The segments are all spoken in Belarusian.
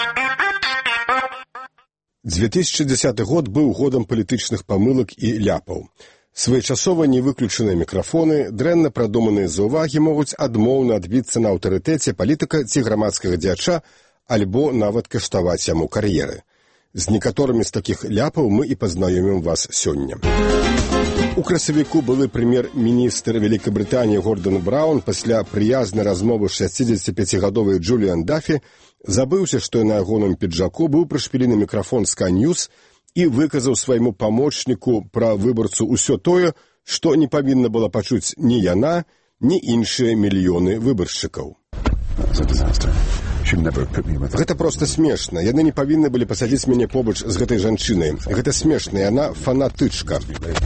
2010 год быў годам палітычных памылак і ляпаў. Своечасова невыключаныя мікрафоны, дрэнна прадуманыя заўвагі могуць адмоўна адбіцца на аўтарытэце палітыка ці грамадскага дзеяча, альбо нават каштаваць яму кар'еры. З некаторымі з такіх ляпаў мы і пазнаёмім вас сёння. У красавіку былы прэм'ер-міністр Вялікай Брытаніі Гордан Браўн пасля прыязнай размовы з 65-гадовай Джуліан Дафі забыўся, што на ягоным піджаку быў прышпілены мікрафон Sky News і выказаў свайму памочніку пра выбарцу ўсё тое, што не павінна была пачуць ні яна, ні іншыя мільёны выбаршчыкаў. Гэта проста смешна. Яны не павінны былі пасадзіць мяне побач з гэтай жанчынай. Гэта смешна, яна фанатычка.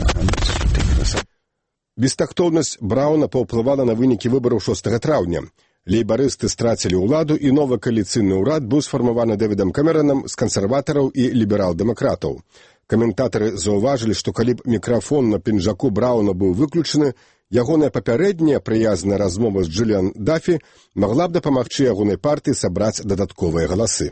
Бестактоўнасць Браўна паўплывала на вынікі выбараў 6 траўня. Лейбарысты страцілі ўладу, і новы кааліцыйны ўрад быў сфармаваны Дэвідам Кэмеранам з кансерватараў і ліберал-дэмакратаў. Каментатары заўважылі, што калі б мікрафон на пінжаку Браўна быў выключаны, ягоная папярэдняя прыязная размова з Джуліан Дафі магла б дапамагчы ягонай партыі сабраць дадатковыя галасы.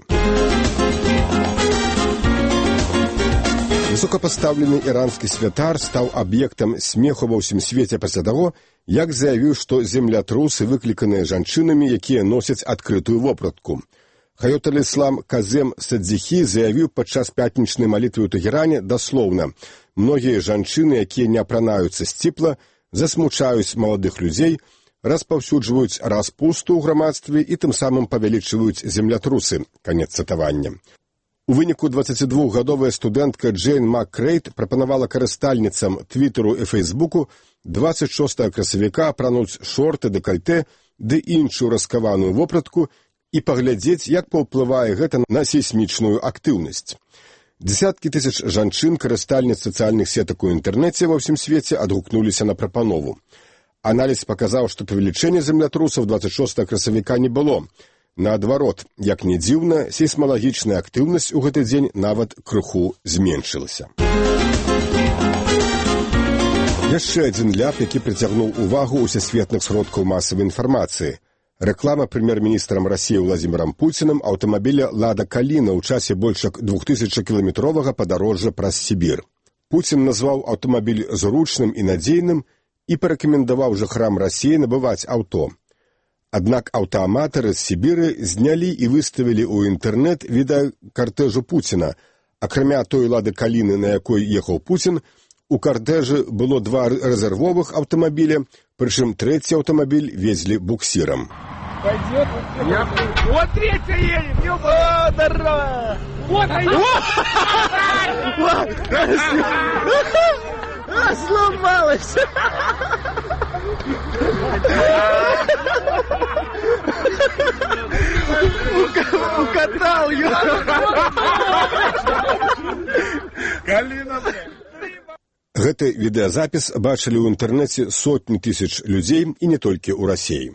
Высокапастаўлены іранскі святар стаў аб'ектам смеху ва ўсім свеце пасля таго, як заявіў, што землятрусы выкліканыя жанчынамі, якія носяць адкрытую вопратку. Хаят аль-Іслам Казем Садзіхі заявіў падчас пятнічнай малітвы ў Тэгеране даслоўна: «Многія жанчыны, якія не апранаюцца сціпла, засмучаюць маладых людзей, распаўсюджваюць распусту ў грамадстве і тым самым павялічваюць землятрусы». Канец цытавання. У выніку 22-гадовая студэнтка Джейн Маккрейт прапанавала карыстальніцам Твіттеру і Фейсбуку 26 красавіка апрануць шорты, дэкальтэ ды іншую раскаваную вопратку і паглядзець, як паўплывае гэта на сейсмічную актыўнасць. Дзесяткі тысяч жанчын, карыстальніц сацыяльных сетак у інтэрнэце ва ўсім свеце адгукнуліся на прапанову. Аналіз паказаў, што павелічэння землятрусаў 26 красавіка не было. Наадварот, як не дзіўна, сейсмалагічная актыўнасць у гэты дзень нават крыху зменшылася. Яшчэ адзін ляп, які прыцягнуў увагу ўсесветных сродкаў масавай інфармацыі. Рэклама прэм'ер-міністрам Расіі Владзімірам Пуцінам аўтамабіля «Лада Каліна» ў часе больш як 2000-кіламетровага падарожжа праз Сібір. Пуцін назваў аўтамабіль зручным і надзейным і парэкамендаваў жыхарам Расіі набываць аўто. Аднак аўтааматары з Сібіры знялі і выставілі ў інтэрнэт відэа картэжу Пуціна. Акрамя той «Лады Каліны», на якой ехаў Пуцін, у картэжы было 2 рэзервовых аўтамабіля, прычым трэці аўтамабіль везлі буксірам. Пойдет? Вот третья едет! О, здорово! Вот она! Сломалась! Укатал ее! Калина, блядь! Гэты відэазапіс бачылі ў інтэрнэце сотні тысяч людзей і не толькі ў Расіі.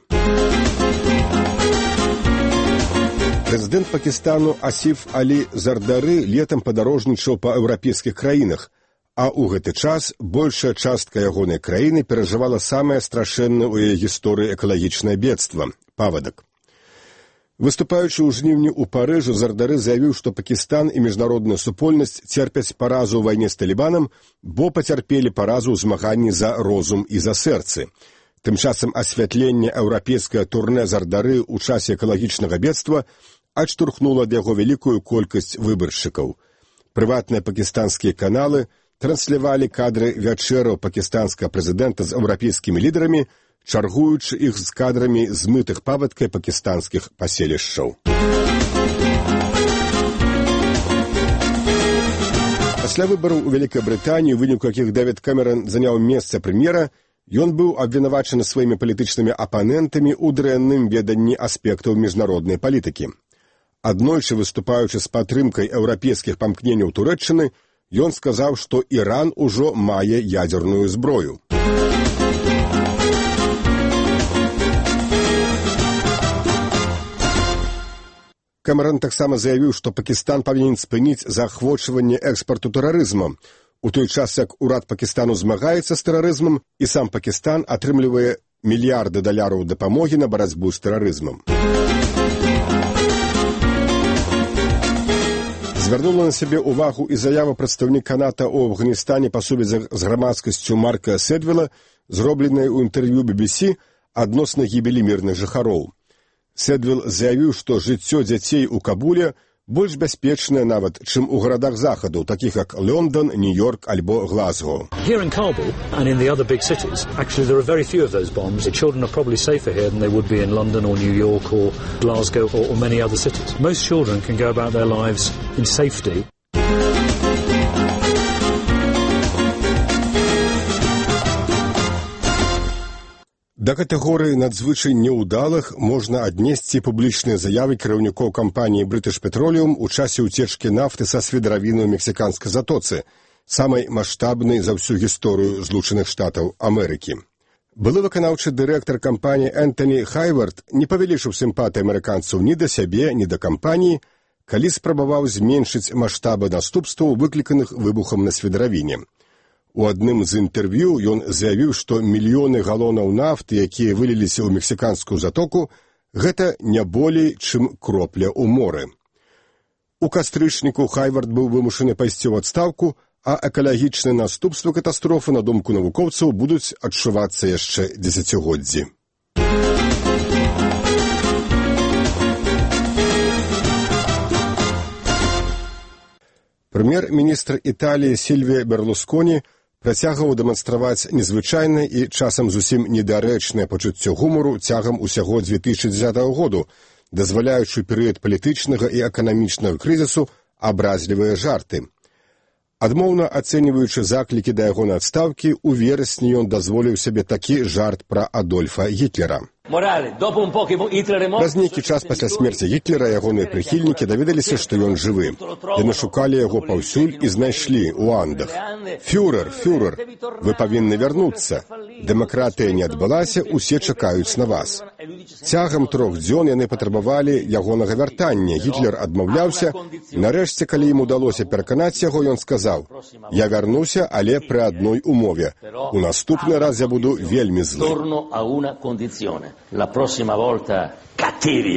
Прэзідэнт Пакістану Асіф Алі Зардары летам падарожнічаў па еўрапейскіх краінах, а ў гэты час большая частка ягонай краіны перажывала самае страшэннае ў яе гісторыі экалагічнае бедства – паводак. Выступаючы ў жніўні ў Парыжы, Зардары заявіў, што Пакістан і міжнародная супольнасць церпяць паразу ў вайне з Талібанам, бо пацярпелі паразу ў змаганні за розум і за сэрцы. Тым часам асвятленне еўрапейскае турнэ Зардары ў часе экалагічнага бедства адштурхнула ад яго вялікую колькасць выбаршчыкаў. Прыватныя пакістанскія каналы транслявалі кадры вячэраў пакістанскага прэзідэнта з еўрапейскімі лідарамі, чаргуючы іх з кадрамі змытых павадкай пакістанскіх паселішчаў. Пасля выбараў у Вялікай Брытаніі, у выніку якіх Дэвід Кэмеран заняў месца прэм'ера, ён быў абвінавачаны сваімі палітычнымі апанентамі ў дрэнным веданні аспектаў міжнароднай палітыкі. Аднойчы, выступаючы з падтрымкай еўрапейскіх памкненняў Турэччыны, ён сказаў, што Іран ужо мае ядзерную зброю. Кэмеран таксама заявіў, што Пакістан павінен спыніць заахвочванне экспарту тэрарызма, у той час як урад Пакістану змагаецца з тэрарызмам і сам Пакістан атрымлівае мільярды даляраў дапамогі на барацьбу з тэрарызмам. Звярнула на сябе ўвагу і заява прадстаўніка НАТО ў Афганістане па сувязях з грамадскасцю Марка Седвіла, зробленая ў інтэрв'ю BBC адносна гібелі мірных жыхароў. Седвіл заявіў, што жыццё дзяцей у Кабуле больш бяспечнае нават, чым у гарадах захаду, такіх як Лондон, Нью-Йорк альбо Глазго. Here in Kabul and in the other big cities, actually there are very few of those bombs. The children are probably safer here than they would be in London or New York or Glasgow or many other cities. Most children can go about their lives in safety. Да катэгорыі надзвычай няўдалых можна аднесці публічныя заявы кіраўнікоў кампаніі British Petroleum у часе ўцечкі нафты са свідравіны ў мексіканскай затоцы, самай маштабнай за ўсю гісторыю Злучаных Штатаў Амерыкі. Былы выканаўчы дырэктар кампаніі Энтоні Хайвард не павялічыў сімпатыі амерыканцаў ні да сябе, ні да кампаніі, калі спрабаваў зменшыць маштабы наступстваў, выкліканых выбухам на свідравіне. У адным з інтэрв'ю ён заявіў, што мільёны галонаў нафты, якія выліліся ў мексіканскую затоку, гэта не болей, чым кропля ў моры. У кастрычніку Хайвард быў вымушаны пайсці ў адстаўку, а экалагічныя наступствы катастрофы, на думку навукоўцаў, будуць адчувацца яшчэ дзесяцігоддзі. Прэм'ер-міністр Італіі Сільвія Берлусконі працягваў дэманстраваць незвычайнае і часам зусім недарэчнае пачуццё гумару цягам усяго 2010 году, дазваляючы перыяд палітычнага і эканамічнага крызісу абразлівыя жарты. Адмоўна ацэньваючы заклікі да яго адстаўкі, у верасні ён дазволіў сабе такі жарт пра Адольфа Гітлера. Праз нейкі час пасля смерці Гітлера ягоныя прыхільнікі даведаліся, што ён жывы. Яны шукалі яго паўсюль і знайшлі ў Андах. Фюрер, вы павінны вярнуцца. Дэмакратыя не адбылася, усе чакаюць на вас. Цягам 3 дзён яны патрабавалі ягонага вяртання. Гітлер адмаўляўся. Нарэшце, калі ім удалося пераканаць яго, ён сказаў: «Я вярнуся, але пры адной умове. У наступны раз я буду вельмі злы». La prossima volta cattivi,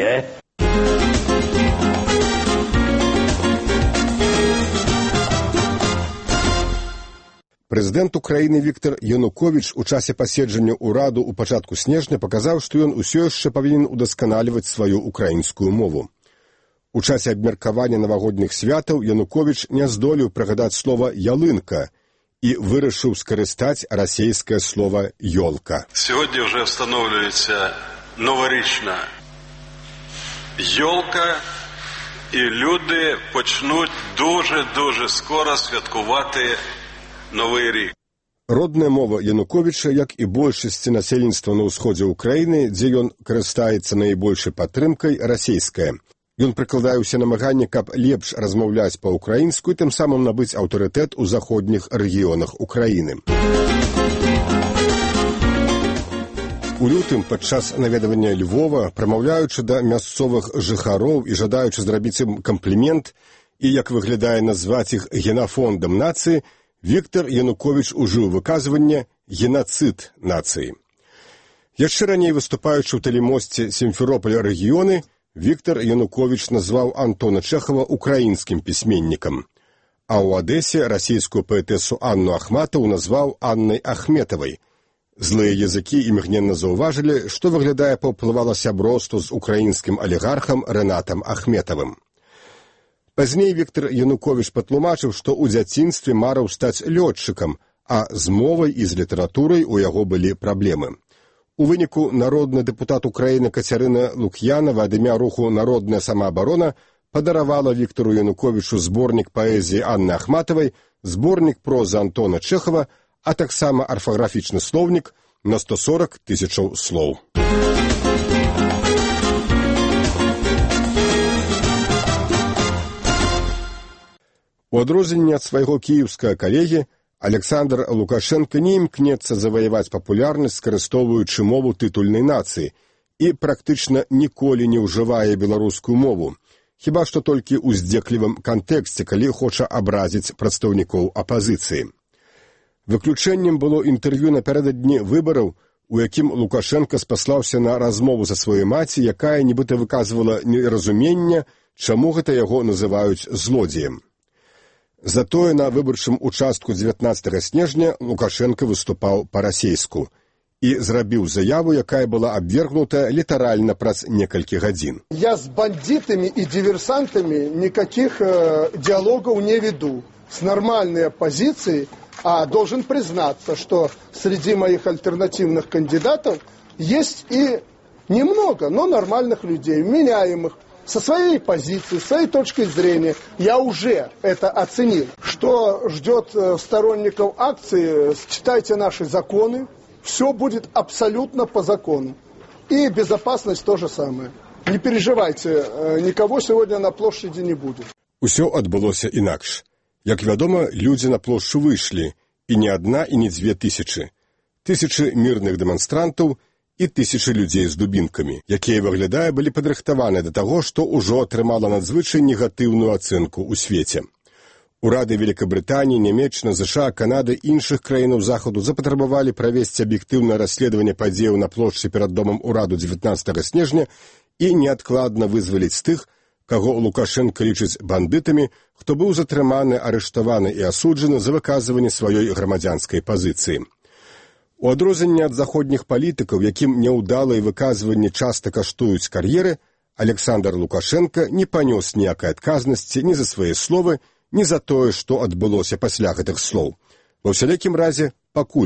Прэзідэнт Украіны Віктор Януковіч у часе паседжання ўраду ў пачатку снежня паказаў, што ён усё яшчэ павінен удасканаліваць сваю украінскую мову. У часе абмеркавання навагодніх святаў Януковіч не здолеў прыгадаць слова «ялынка» і вирішив скористати російське слово «йолка». Сьогодні вже встановлюється новорічна йолка, і люди почнуть дуже скоро святкувати Новий рік. Родная мова Януковіча, як і большасці насельніцтва на ўсходзе Украіны, дзе ён карыстаецца найбольшай падтрымкай, расійская. Ён прыкладае ўсе намаганні, каб лепш размаўляць па-украінску і тым самым набыць аўтарытэт у заходніх рэгіёнах Украіны. У лютым, падчас наведвання Львова, прамаўляючы да мясцовых жыхароў і жадаючы зрабіць ім камплімент і, як выглядае назваць іх генафондам нацыі, Віктор Януковіч ужыў выказванне «генацыд нацыі». Яшчэ раней выступаючы ў тэлемосце Сімферополя рэгіёны, Віктор Януковіч назваў Антона Чэхава украінскім пісьменнікам, а ў Адэсе расійскую паэтэсу Анну Ахматову назваў Аннай Ахметавай. Злыя языкі імгненна заўважылі, што выглядае паўплывала сяброўству з украінскім алігархам Рэнатам Ахметавым. Пазней Віктор Януковіч патлумачыў, што ў дзяцінстве марыў стаць лётчыкам, а з мовай і з літаратурай у яго былі праблемы. У выніку народны дэпутат Украіны Кацярына Лук'янава ад імя руху «Народная самаабарона» падаравала Віктору Януковічу зборнік паэзіі Анны Ахматавай, зборнік прозы Антона Чэхава, а таксама арфаграфічны слоўнік на 140 000 слоў. У адрозненне ад свайго кіеўскага калегі, Александр Лукашенко не імкнецца заваяваць папулярнасць, скарыстоўваючы мову тытульнай нацыі, і практычна ніколі не ўжывае беларускую мову, хіба што толькі ў здзеклівым кантэксце, калі хоча абразіць прадстаўнікоў апазіцыі. Выключэннем было інтэрв'ю напярэдадні выбараў, у якім Лукашенко спаслаўся на размову са сваёй маці, якая нібыта выказвала неразуменне, чаму гэта яго называюць злодзеем. Затое на выбарчым участку 19 снежня Лукашенко выступаў па-расейску і зрабіў заяву, якая была абвергнута літаральна праз некалькі гадзін. Я с бандитами и диверсантами никаких диалогов не веду. С нормальной оппозицией, а должен признаться, что среди моих альтернативных кандидатов есть и немного, но нормальных людей, вменяемых, со своей позиции, своей точкой зрения. Я уже это оценил. Что ждет сторонников акции, читайте наши законы. Все будет абсолютно по закону. И безопасность то же самое. Не переживайте, никого сегодня на площади не будет. Усё адбылося інакш. Як вядома, людзі на плошчу выйшлі, і не адна, і не 2000. Тысячы мірных дэманстрантаў і тысячы людзей з дубінкамі, якія, выглядае, былі падрыхтаваны да таго, што ўжо атрымала надзвычай негатыўную ацэнку ў свеце. Урады Великабрытаніі, Нямецчыны, ЗША, Канады і іншых краінаў Захаду запатрабавалі правесці аб'ектыўнае расследаванне падзеяў на плошчы перад домам ураду 19 снежня і неадкладна вызваліць тых, каго Лукашенко лічыць бандытамі, хто быў затрыманы, арыштаваны і асуджаны за выказванне сваёй грамадзянскай пазіцыі. У адрозненне ад заходніх палітыкаў, якім няўдалыя выказванні часта каштуюць кар'еры, Александр Лукашенко не панёс ніякай адказнасці ні за свае словы, ні за тое, што адбылося пасля гэтых слоў. Ва ўсялякім разе, пакуль